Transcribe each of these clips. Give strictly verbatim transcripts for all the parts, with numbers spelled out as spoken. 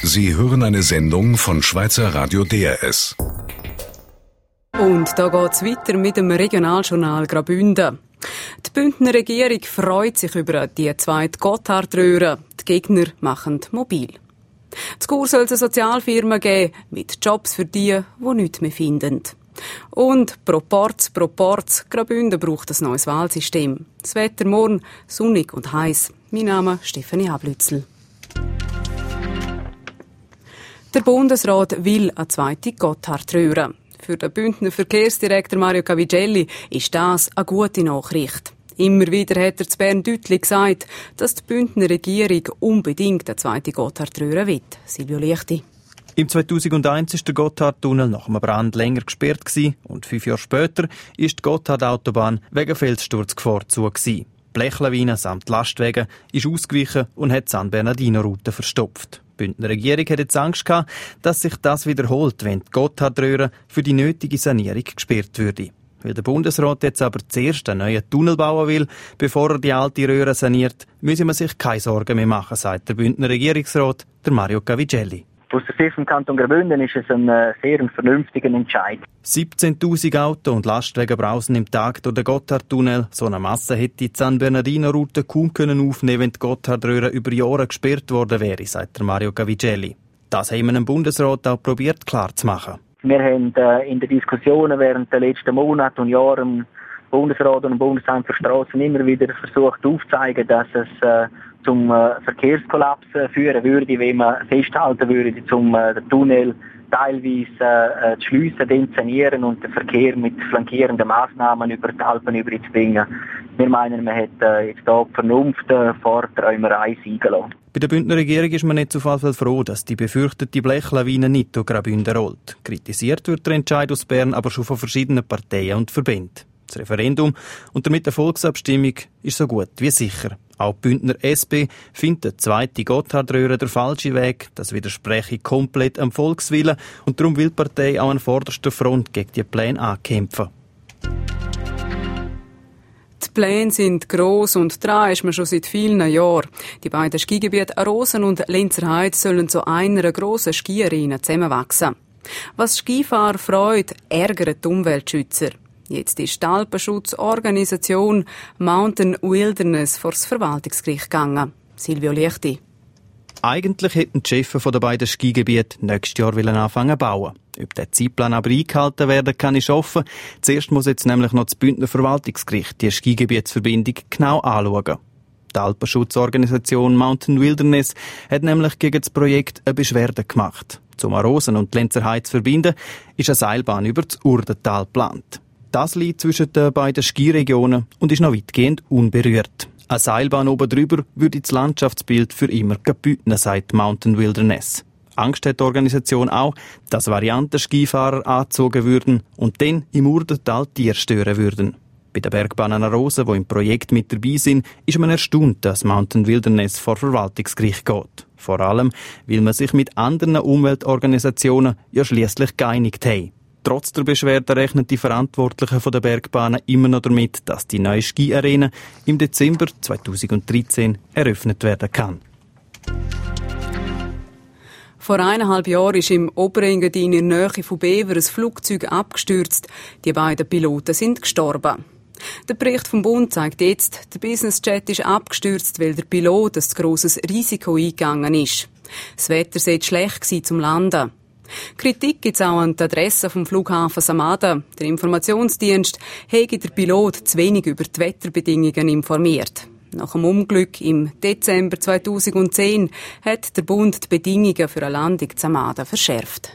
Sie hören eine Sendung von Schweizer Radio D R S. Und da geht's weiter mit dem Regionaljournal Graubünden. Die Bündner Regierung freut sich über die zweite Gotthardröhre. Die Gegner machen mobil. Zu Chur soll es eine Sozialfirma geben, mit Jobs für die, die nichts mehr finden. Und Proporz, Proporz, Graubünden braucht ein neues Wahlsystem. Das Wetter morgen sonnig und heiß. Mein Name ist Stefanie Ablützel. Der Bundesrat will eine zweite Gotthardröhre. Für den Bündner Verkehrsdirektor Mario Cavigelli ist das eine gute Nachricht. Immer wieder hat er zu Bern deutlich gesagt, dass die Bündner Regierung unbedingt eine zweite Gotthardröhre will. Silvio Lichti. Im zweitausendeins war der Gotthardtunnel nach einem Brand länger gesperrt und fünf Jahre später ist die Gotthard-Autobahn wegen Felssturzgefahr zu gewesen. Blechlawine samt Lastwagen ist ausgewichen und hat die San Bernardino-Route verstopft. Die Bündner Regierung hat jetzt Angst gehabt, dass sich das wiederholt, wenn die Gotthardröhre für die nötige Sanierung gesperrt würde. Weil der Bundesrat jetzt aber zuerst einen neuen Tunnel bauen will, bevor er die alte Röhre saniert, müsse man sich keine Sorgen mehr machen, sagt der Bündner Regierungsrat, der Mario Cavigelli. Aus der Sicht vom Kanton Graubünden ist es ein äh, sehr vernünftiger Entscheid. siebzehntausend Auto- und Lastwagen brausen im Tag durch den Gotthardtunnel. So eine Masse hätte die San Bernardino-Route kaum können aufnehmen, wenn die Gotthardröhre über Jahre gesperrt worden wäre, sagt der Mario Cavigelli. Das haben wir dem Bundesrat auch probiert klar zu machen. Wir haben äh, in den Diskussionen während der letzten Monate und Jahre im Bundesrat und im Bundesamt für Straßen immer wieder versucht aufzuzeigen, dass es äh, zum äh, Verkehrskollaps äh, führen würde, wenn man festhalten würde, zum äh, den Tunnel teilweise äh, zu schliessen, den zu sanieren und den Verkehr mit flankierenden Massnahmen über die Alpen überzubringen. Wir meinen, man hat äh, jetzt hier die Vernunft äh, vor der Träumerei siegen lassen. Bei der Bündner Regierung ist man nicht auf jeden Fall froh, dass die befürchtete Blechlawine nicht durch Graubünden rollt. Kritisiert wird der Entscheid aus Bern aber schon von verschiedenen Parteien und Verbänden. Das Referendum und damit eine Volksabstimmung ist so gut wie sicher. Auch die Bündner S P findet die zweite Gotthardröhre der falsche Weg. Das widerspreche komplett am Volkswillen und darum will die Partei auch an vorderster Front gegen die Pläne ankämpfen. Die Pläne sind gross und dran ist man schon seit vielen Jahren. Die beiden Skigebiete Arosen und Lenzerheide sollen zu einer grossen Skiarena zusammenwachsen. Was Skifahrer freut, ärgert die Umweltschützer. Jetzt ist die Alpenschutzorganisation Mountain Wilderness vor das Verwaltungsgericht gegangen. Silvio Lichti. Eigentlich hätten die Chefs der beiden Skigebiete nächstes Jahr anfangen zu bauen. Ob der Zeitplan aber eingehalten werden kann, ist offen. Zuerst muss jetzt nämlich noch das Bündner Verwaltungsgericht die Skigebietsverbindung genau anschauen. Die Alpenschutzorganisation Mountain Wilderness hat nämlich gegen das Projekt eine Beschwerde gemacht. Zum Arosen und Lenzerheide zu verbinden, ist eine Seilbahn über das Urdental geplant. Das liegt zwischen den beiden Skiregionen und ist noch weitgehend unberührt. Eine Seilbahn oben drüber würde das Landschaftsbild für immer kaputt, sagt Mountain Wilderness. Angst hat die Organisation auch, dass Varianten-Skifahrer angezogen würden und dann im Urdental Tiere stören würden. Bei den Bergbahnen Arosen, die im Projekt mit dabei sind, ist man erstaunt, dass Mountain Wilderness vor Verwaltungsgericht geht. Vor allem, weil man sich mit anderen Umweltorganisationen ja schliesslich geeinigt hat. Trotz der Beschwerde rechnen die Verantwortlichen der Bergbahnen immer noch damit, dass die neue Skiarena im Dezember zweitausenddreizehn eröffnet werden kann. Vor eineinhalb Jahren ist im Oberengadin in der Nähe von Bever ein Flugzeug abgestürzt. Die beiden Piloten sind gestorben. Der Bericht vom Bund zeigt jetzt, der Businessjet ist abgestürzt, weil der Pilot ein grosses Risiko eingegangen ist. Das Wetter sei schlecht gewesen zum Landen. Kritik gibt es auch an die Adresse vom Flughafen Samada. Der Informationsdienst hätte der Pilot zu wenig über die Wetterbedingungen informiert. Nach dem Unglück im Dezember zweitausendzehn hat der Bund die Bedingungen für eine Landung in Samada verschärft.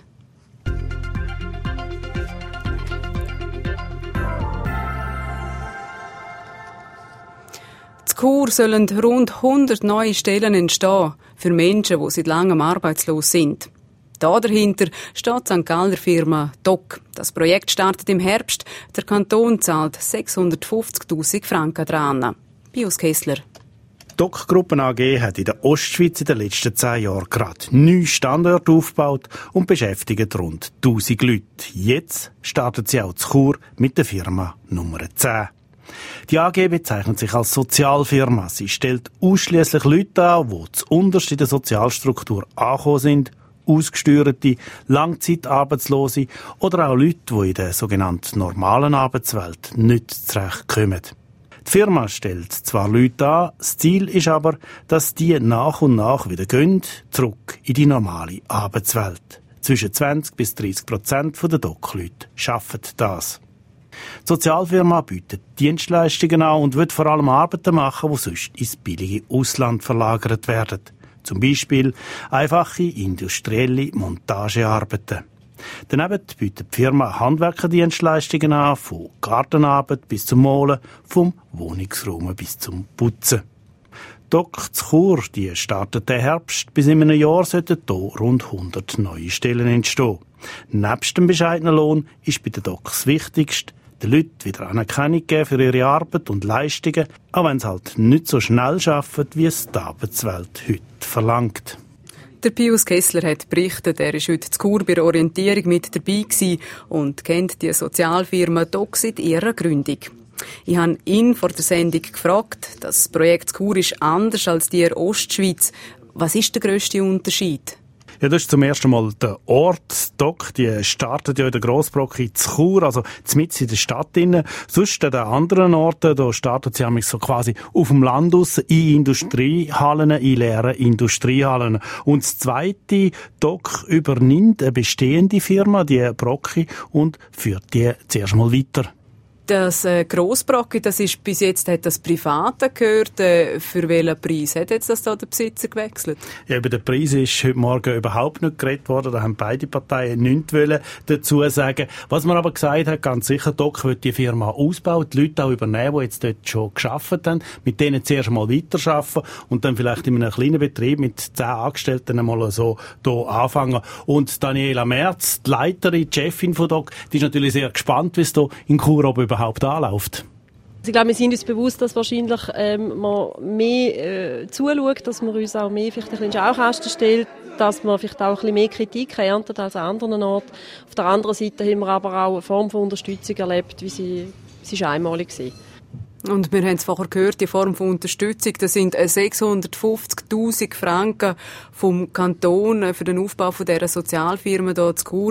In Chur sollen rund hundert neue Stellen entstehen für Menschen, die seit langem arbeitslos sind. Da dahinter steht die Sankt Galler Firma D O C. Das Projekt startet im Herbst. Der Kanton zahlt sechshundertfünfzigtausend Franken dran. Pius Kessler. Die D O C-Gruppe A G hat in der Ostschweiz in den letzten zehn Jahren gerade neun Standorte aufgebaut und beschäftigt rund tausend Leute. Jetzt startet sie auch zu Chur mit der Firma Nummer zehn. Die A G bezeichnet sich als Sozialfirma. Sie stellt ausschliesslich Leute an, die zuunterst in der Sozialstruktur angekommen sind, Ausgesteuerte, Langzeitarbeitslose oder auch Leute, die in der sogenannten normalen Arbeitswelt nicht zurechtkommen. Die Firma stellt zwar Leute an, das Ziel ist aber, dass die nach und nach wieder gehen, zurück in die normale Arbeitswelt. Zwischen zwanzig bis dreißig Prozent der Doc-Leute arbeiten das. Die Sozialfirma bietet Dienstleistungen an und wird vor allem Arbeiten machen, die sonst ins billige Ausland verlagert werden. Zum Beispiel einfache industrielle Montagearbeiten. Daneben bietet die Firma Handwerkerdienstleistungen an, von Gartenarbeit bis zum Malen, vom Wohnungsraum bis zum Putzen. Doc zu Chur, die startet den Herbst. Bis in einem Jahr sollten hier rund hundert neue Stellen entstehen. Nebst dem bescheidenen Lohn ist bei den Docs das Wichtigste, den Leuten wieder Anerkennung geben für ihre Arbeit und Leistungen, auch wenn sie halt nicht so schnell arbeiten, wie es die Arbeitswelt heute verlangt. Der Pius Kessler hat berichtet, er war heute zu Chur bei der Orientierung mit dabei gewesen und kennt die Sozialfirma Doc seit ihrer Gründung. Ich habe ihn vor der Sendung gefragt, das Projekt Chur ist anders als die in der Ostschweiz. Was ist der grösste Unterschied? Ja, das ist zum ersten Mal der Ort. Doc, die startet ja in der Grossbrocke in Chur, also mitten in der Stadt drin. Sonst an den anderen Orten, da startet sie nämlich so quasi auf dem Land aus, in Industriehallen, in leeren Industriehallen. Und das Zweite, Doc übernimmt eine bestehende Firma, die Brocke, und führt die zuerst mal weiter. Das äh, Grossbrocke, das ist bis jetzt hat das Private gehört. Äh, für welchen Preis hat jetzt das da der Besitzer gewechselt? Ja, über den Preis ist heute Morgen überhaupt nicht geredet worden. Da haben beide Parteien nichts dazu sagen. Was man aber gesagt hat, ganz sicher, Doc wird die Firma ausbauen, die Leute auch übernehmen, die jetzt dort schon gearbeitet haben, mit denen zuerst mal weiterarbeiten und dann vielleicht in einem kleinen Betrieb mit zehn Angestellten einmal so hier anfangen. Und Daniela Merz, die Leiterin, die Chefin von Doc, die ist natürlich sehr gespannt, wie es hier in Chur oben überhaupt anläuft. Ich glaube, wir sind uns bewusst, dass wahrscheinlich ähm, man mehr äh, zuschaut, dass man uns auch mehr vielleicht ein bisschen Schaukasten stellt, dass man vielleicht auch ein bisschen mehr Kritik erntet als an anderen Orten. Auf der anderen Seite haben wir aber auch eine Form von Unterstützung erlebt, wie sie, sie ist einmalig war. Und wir haben es vorher gehört, die Form von Unterstützung, das sind sechshundertfünfzigtausend Franken vom Kanton für den Aufbau von dieser Sozialfirma hier in Chur.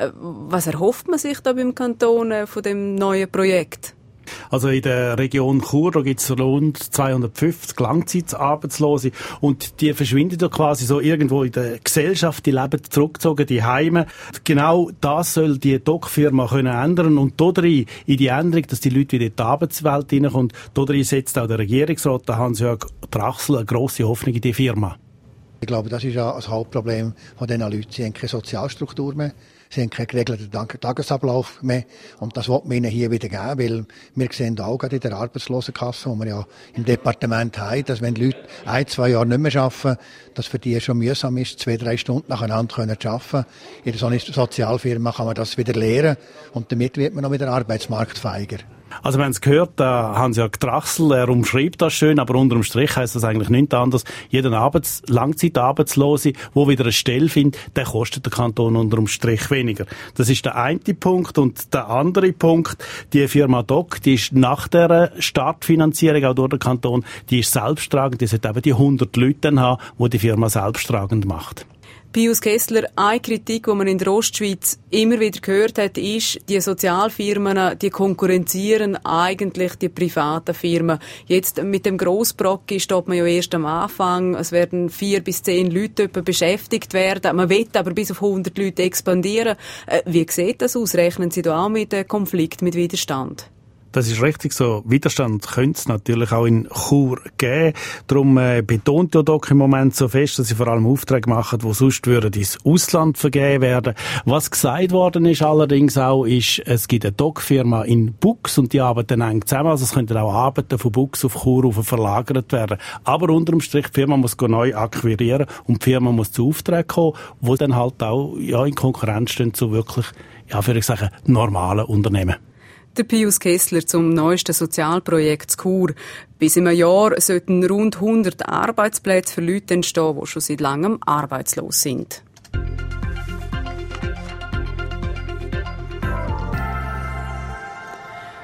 Was erhofft man sich da beim Kanton von dem neuen Projekt? Also in der Region Chur, da gibt es rund zweihundertfünfzig Langzeitarbeitslose und die verschwinden ja quasi so irgendwo in der Gesellschaft, die leben zurückgezogen, die Heime. Genau das soll die Doc-Firma können ändern und dodri in die Änderung, dass die Leute wieder in die Arbeitswelt hineinkommen. Dodri setzt auch der Regierungsrat, der Hans-Jörg Trachsel, eine grosse Hoffnung in die Firma. Ich glaube, das ist ja das Hauptproblem von diesen Leuten. Sie haben keine Sozialstruktur mehr. Sie haben keinen geregelten Tagesablauf mehr. Und das wollen wir ihnen hier wieder geben, weil wir sehen auch gerade in der Arbeitslosenkasse, wo wir ja im Departement haben, dass wenn die Leute ein, zwei Jahre nicht mehr arbeiten, dass für die schon mühsam ist, zwei, drei Stunden nacheinander können zu arbeiten. In so einer Sozialfirma kann man das wieder lernen und damit wird man auch wieder arbeitsmarktfähiger. Also wir haben es gehört, der Hans-Jörg Trachsel, er umschreibt das schön, aber unterm Strich heisst das eigentlich nichts anderes. Jeder Arbeits-, Langzeitarbeitslose, der wieder eine Stelle findet, der kostet der Kanton unterm Strich weniger. Das ist der eine Punkt. Und der andere Punkt, die Firma Doc, die ist nach der Startfinanzierung auch durch den Kanton, die ist selbsttragend, die sollte eben die hundert Leute haben, die die Firma selbsttragend macht. Pius Kessler, eine Kritik, die man in der Ostschweiz immer wieder gehört hat, ist, die Sozialfirmen, die konkurrenzieren eigentlich die privaten Firmen. Jetzt mit dem Grossbrocke steht man ja erst am Anfang. Es werden vier bis zehn Leute beschäftigt werden. Man will aber bis auf hundert Leute expandieren. Wie sieht das aus? Rechnen Sie da auch mit Konflikt, mit Widerstand? Das ist richtig so. Widerstand könnte es natürlich auch in Chur geben. Darum äh, betont ja Doc im Moment so fest, dass sie vor allem Aufträge machen, die sonst würden ins Ausland vergeben werden. Was gesagt worden ist allerdings auch, ist, es gibt eine Doc-Firma in Bux und die arbeiten eng zusammen. Also es könnten auch Arbeiten von Bux auf Chur auf verlagert werden. Aber unterm Strich, die Firma muss neu akquirieren und die Firma muss zu Aufträgen kommen, die dann halt auch ja, in Konkurrenz stehen zu wirklich, ja, würde ich sagen, normalen Unternehmen. Der Pius Kessler zum neuesten Sozialprojekt Chur. Bis in einem Jahr sollten rund hundert Arbeitsplätze für Leute entstehen, die schon seit langem arbeitslos sind.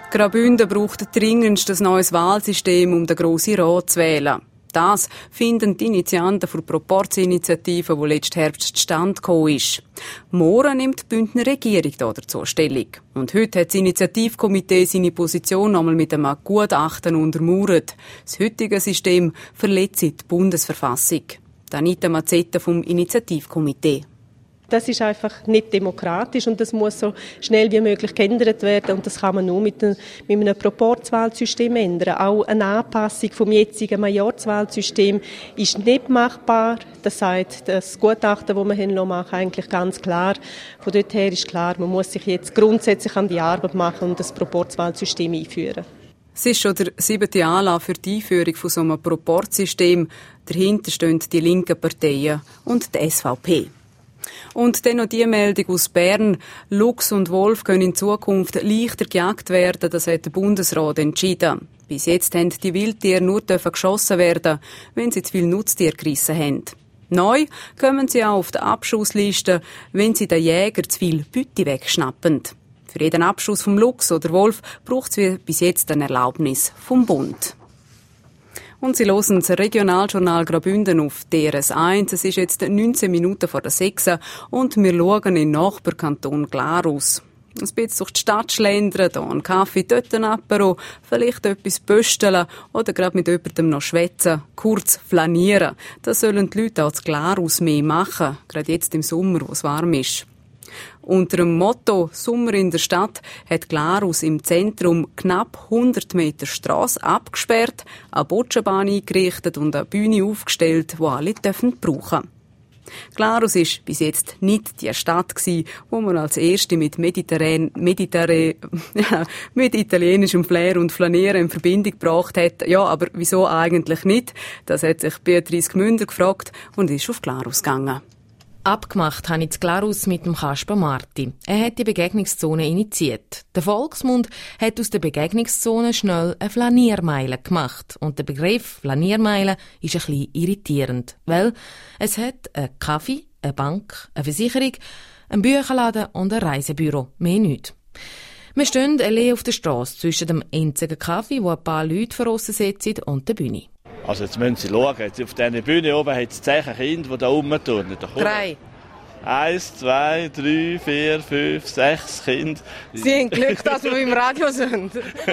Graubünden braucht dringendst ein neues Wahlsystem, um den Grossen Rat zu wählen. Das finden die Initianten der Proporzinitiative, die letzten Herbst zustande gekommen ist. Morgen nimmt die Bündner Regierung dazu Stellung. Und heute hat das Initiativkomitee seine Position nochmal mit einem Gutachten untermauert. Das heutige System verletzt die Bundesverfassung. Anita Mazzetta vom Initiativkomitee. Das ist einfach nicht demokratisch und das muss so schnell wie möglich geändert werden und das kann man nur mit, ein, mit einem Proporzwahlsystem ändern. Auch eine Anpassung vom jetzigen Majorzwahlsystem ist nicht machbar. Das sagt das Gutachten, das wir haben machen, eigentlich ganz klar. Von dort her ist klar, man muss sich jetzt grundsätzlich an die Arbeit machen und das Proporzwahlsystem einführen. Es ist schon der siebte Anlauf für die Einführung von so einem Proporzsystem. Dahinter stehen die linken Parteien und die S V P. Und dann noch die Meldung aus Bern. Luchs und Wolf können in Zukunft leichter gejagt werden, das hat der Bundesrat entschieden. Bis jetzt haben die Wildtiere nur geschossen werden, wenn sie zu viel Nutztiere gerissen haben. Neu kommen sie auch auf die Abschussliste, wenn sie den Jäger zu viel Beute wegschnappen. Für jeden Abschuss vom Luchs oder Wolf braucht es wie bis jetzt eine Erlaubnis vom Bund. Und Sie hören das Regionaljournal Graubünden auf D R S eins. Es ist jetzt neunzehn Minuten vor der sechs und wir schauen in den Nachbarkanton Glarus. Ein bisschen durch die Stadt schlendern, hier einen Kaffee, dort ein Apero, vielleicht etwas pösteln oder gerade mit jemandem noch schwätzen, kurz flanieren. Das sollen die Leute auch zu Glarus mehr machen, gerade jetzt im Sommer, wo es warm ist. Unter dem Motto «Sommer in der Stadt» hat Glarus im Zentrum knapp hundert Meter Strasse abgesperrt, eine Botschenbahn eingerichtet und eine Bühne aufgestellt, die alle dürfen brauchen. Glarus war bis jetzt nicht die Stadt gewesen, wo man als erste mit Mediterran, Mediterran, ja, mit italienischem Flair und Flanieren in Verbindung gebracht hat. Ja, aber wieso eigentlich nicht? Das hat sich Beatrice Gmünder gefragt und ist auf Glarus gegangen. Abgemacht habe ich zu Glarus mit dem Kasper Marti. Er hat die Begegnungszone initiiert. Der Volksmund hat aus der Begegnungszone schnell eine Flaniermeile gemacht. Und der Begriff Flaniermeile ist ein bisschen irritierend, weil es hat einen Kaffee, eine Bank, eine Versicherung, einen Bücherladen und ein Reisebüro. Mehr nichts. Wir stehen allein auf der Strasse zwischen dem einzigen Kaffee, wo ein paar Leute draussen sitzen, und der Bühne. Also jetzt müssen Sie schauen, jetzt auf dieser Bühne oben hat es zehn Kinder, die da rumturnen. Drei. Eins, zwei, drei, vier, fünf, sechs Kinder. Sie haben Glück, dass wir im Radio sind.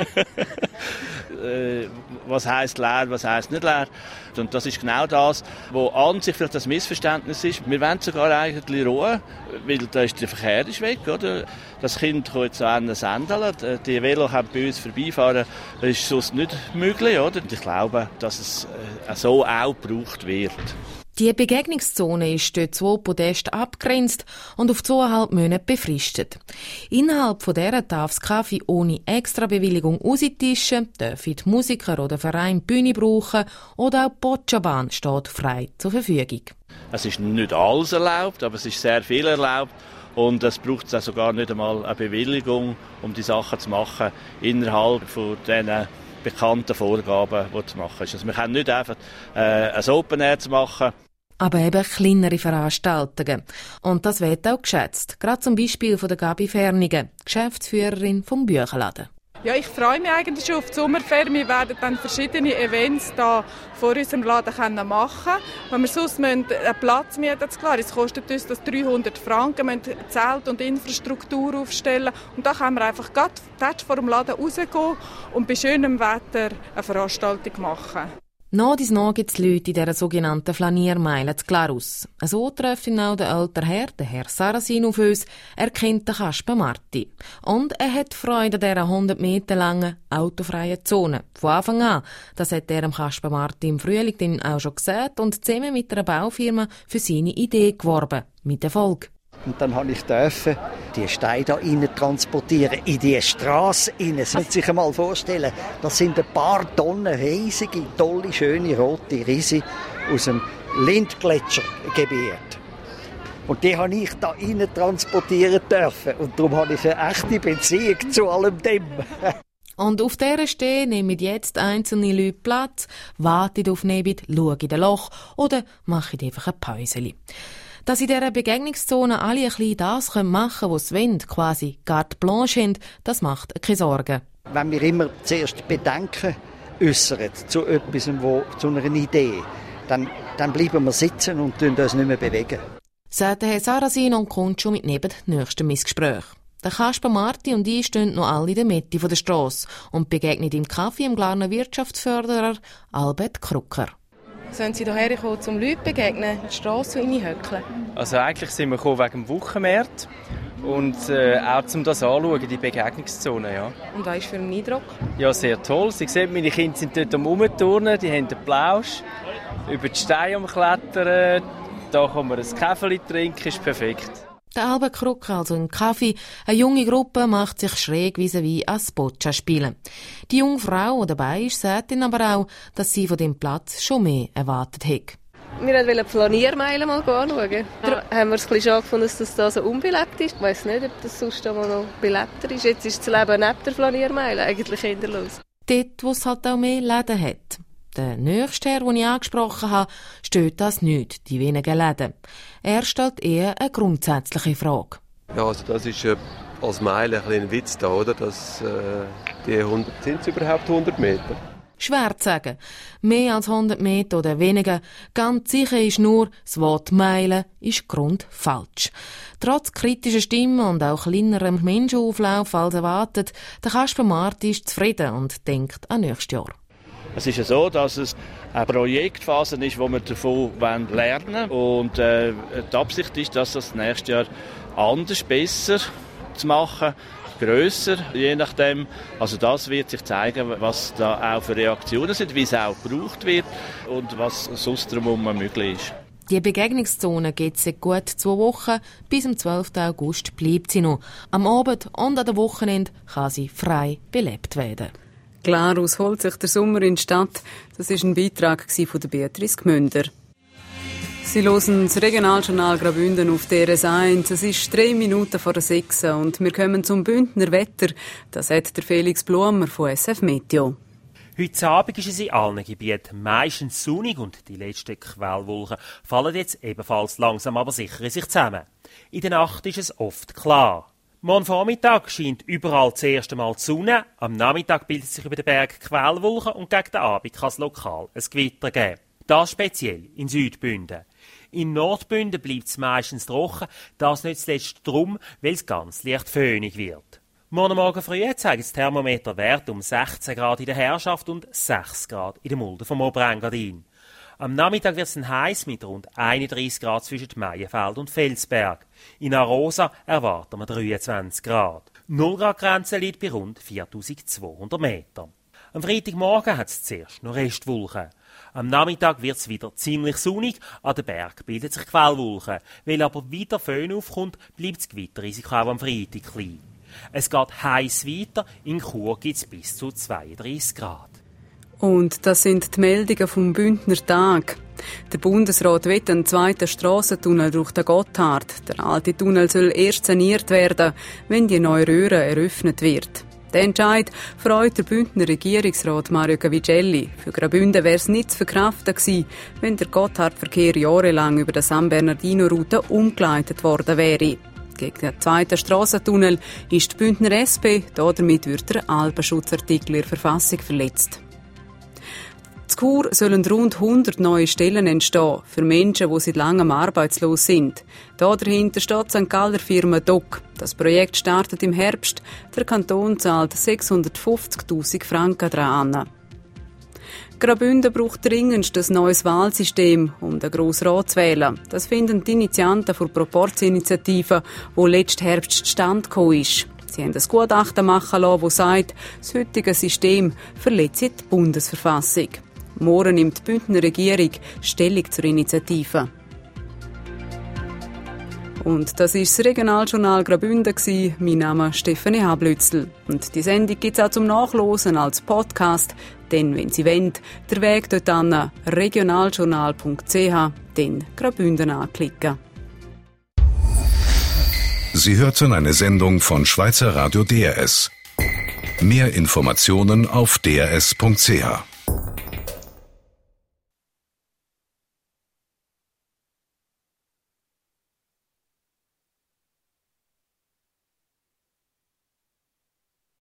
äh, was heisst leer, was heisst nicht leer? Und das ist genau das, was an sich vielleicht das Missverständnis ist. Wir wollen sogar eigentlich Ruhe, weil da ist der Verkehr ist weg, oder? Das Kind kann jetzt an sendeln, die Velo können bei uns vorbeifahren, das ist sonst nicht möglich, oder? Und ich glaube, dass es so auch gebraucht wird. Die Begegnungszone ist durch zwei Podeste abgegrenzt und auf zweieinhalb Monate befristet. Innerhalb von dieser darf das Kaffee ohne extra Bewilligung raustischen, dürfen die Musiker oder Vereine die Bühne brauchen oder auch die Bocciabahn steht frei zur Verfügung. Es ist nicht alles erlaubt, aber es ist sehr viel erlaubt. Und es braucht auch sogar nicht einmal eine Bewilligung, um die Sachen zu machen, innerhalb von diesen bekannten Vorgaben, die zu machen ist. Also wir können nicht einfach äh, ein Open Air zu machen. Aber eben kleinere Veranstaltungen. Und das wird auch geschätzt. Gerade zum Beispiel von der Gabi Fernigen, Geschäftsführerin vom Bücherladen. Ja, ich freue mich eigentlich schon auf die Sommerferien. Wir werden dann verschiedene Events da vor unserem Laden können machen. Wenn wir sonst einen Platz mieten, ist klar, es kostet uns das dreihundert Franken. Wir müssen Zelt und Infrastruktur aufstellen. Und da können wir einfach gerade vor dem Laden rausgehen und bei schönem Wetter eine Veranstaltung machen. Nach dies nach gibt es Leute in dieser sogenannten Flaniermeile zu Glarus. So treffen auch der ältere Herr, der Herr Sarasin, auf uns. Er kennt den Kasper Marti. Und er hat Freude an dieser hundert Meter langen autofreien Zone. Von Anfang an. Das hat er dem Kasper Marti im Frühling dann auch schon gesagt und zusammen mit einer Baufirma für seine Idee geworben. Mit Erfolg. Und dann habe ich dürfen die Steine da rein transportieren, in die Strasse rein. Das muss sich einmal vorstellen, das sind ein paar Tonnen riesige, tolle, schöne, rote Riese aus dem Lindgletschergebiet. Und die habe ich da rein transportieren dürfen. Und darum habe ich eine echte Beziehung zu allem dem. Und auf dieser Stelle nehmen jetzt einzelne Leute Platz, warten auf Nebit, schauen in den Loch oder machen einfach ein Päuseli. Dass in dieser Begegnungszone alle ein bisschen das machen können, was sie wollen, quasi carte blanche haben, das macht keine Sorgen. wenn wir immer zuerst Bedenken äußern zu etwas, wo, zu einer Idee, dann, dann bleiben wir sitzen und tun uns nicht mehr bewegen. Sagt Herr Sarasin und kommt schon mit neben dem nächsten Missgespräch. Der Kasper Marti und ich stehen noch alle in der Mitte der Strasse und begegnen im Kaffee im Glarner Wirtschaftsförderer Albert Krucker. Sind Sie hierher gekommen, um Leuten zu begegnen, in die Strasse reinhöckeln? Also eigentlich sind wir gekommen wegen dem Wochenmarkt und äh, auch um das anzuschauen, die Begegnungszone. Ja. Und was ist für einen Eindruck? Ja, sehr toll. Sie sehen, meine Kinder sind dort am Rumturnen, die haben den Plausch, über die Steine umklettern, da kann man ein Käferli trinken, ist perfekt. Der Albert Krucker, also im Kaffee, eine junge Gruppe, macht sich schräg vis-à-vis an Boccia spielen. Die junge Frau, die dabei ist, sagt ihnen aber auch, dass sie von dem Platz schon mehr erwartet hat. Wir wollten die Flaniermeile mal anschauen. Da haben wir es ein bisschen schade gefunden, dass das da so unbelebt ist. Ich weiss nicht, ob das sonst mal noch belebter ist. Jetzt ist das Leben neben der Flaniermeile eigentlich hinterlos. Dort, wo es halt auch mehr Läden hat. Der nächste Herr, den ich angesprochen habe, steht das nicht, die wenigen Läden. Er stellt eher eine grundsätzliche Frage. Ja, also das ist äh, als Meile ein, ein Witz da, oder? Dass, äh, die hundert, sind es überhaupt hundert Meter? Schwer zu sagen. Mehr als hundert Meter oder weniger. Ganz sicher ist nur, das Wort Meile ist grundfalsch. Trotz kritischer Stimmen und auch kleinerem Menschenauflauf als erwartet, der Kasper Marti ist zufrieden und denkt an nächstes Jahr. Es ist ja so, dass es eine Projektphase ist, wo wir davon lernen wollen. Und äh, die Absicht ist, dass das nächstes Jahr anders, besser zu machen, grösser, je nachdem. Also das wird sich zeigen, was da auch für Reaktionen sind, wie es auch gebraucht wird und was sonst drumherum möglich ist. Die Begegnungszone geht seit gut zwei Wochen. Bis zum zwölften August bleibt sie noch. Am Abend und an den Wochenende kann sie frei belebt werden. Glarus holt sich der Sommer in die Stadt. Das war ein Beitrag von Beatrice Gmünder. Sie hören das Regionaljournal Graubünden auf D R S eins. Es ist drei Minuten vor der sechs und wir kommen zum Bündner Wetter. Das hat der Felix Blumer von S F Meteo. Heute Abend ist es in allen Gebieten meistens sonnig und die letzten Quellwolken fallen jetzt ebenfalls langsam aber sicher in sich zusammen. In der Nacht ist es oft klar. Morgen Vormittag scheint überall das erste Mal die Sonne. Am Nachmittag bildet sich über den Berg Quellwolken und gegen den Abend kann es lokal ein Gewitter geben. Das speziell in Südbünden. In Nordbünden bleibt es meistens trocken, das nicht zuletzt darum, weil es ganz leicht föhnig wird. Morgen Morgen früh zeigen das Thermometer Wert um sechzehn Grad in der Herrschaft und sechs Grad in der Mulde vom Oberengadin. Am Nachmittag wird es heiß mit rund einunddreissig Grad zwischen Meienfeld und Felsberg. In Arosa erwarten wir dreiundzwanzig Grad. null Grad Grenze liegt bei rund viertausendzweihundert Metern. Am Freitagmorgen hat es zuerst noch Restwolken. Am Nachmittag wird es wieder ziemlich sonnig, an den Berg bildet sich Quellwolken. Weil aber wieder Föhn aufkommt, bleibt das Gewitterrisiko auch am Freitag klein. Es geht heiß weiter, in Chur gibt es bis zu zweiunddreissig Grad. Und das sind die Meldungen vom Bündner Tag. Der Bundesrat will einen zweiten Strassentunnel durch den Gotthard. Der alte Tunnel soll erst saniert werden, wenn die neue Röhre eröffnet wird. Der Entscheid freut der Bündner Regierungsrat Mario Gavigelli. Für Graubünden wäre es nicht zu verkraften gewesen, wenn der Gotthardverkehr jahrelang über die San Bernardino-Route umgeleitet worden wäre. Gegen den zweiten Strassentunnel ist die Bündner S P, damit wird der Alpenschutzartikel in der Verfassung verletzt. In Chur sollen rund hundert neue Stellen entstehen für Menschen, die seit langem arbeitslos sind. Da dahinter steht die Sankt Galler Firma D O C. Das Projekt startet im Herbst. Der Kanton zahlt sechshundertfünfzigtausend Franken daran. Graubünden braucht dringend ein neues Wahlsystem, um den Grossrat zu wählen. Das finden die Initianten der Proporzinitiative, die letzten Herbst zustande gekommen ist. Sie haben ein Gutachten machen lassen, das sagt, das heutige System verletzt die Bundesverfassung. Morgen nimmt die Bündner Regierung Stellung zur Initiative. Und das war das Regionaljournal Graubünden. Mein Name ist Stefanie Hablützel. Und die Sendung gibt es auch zum Nachlesen als Podcast. Denn, wenn Sie wollen, der Weg dort an regionaljournal punkt c h, dann Graubünden anklicken. Sie hörten eine Sendung von Schweizer Radio D R S. Mehr Informationen auf d r s punkt c h.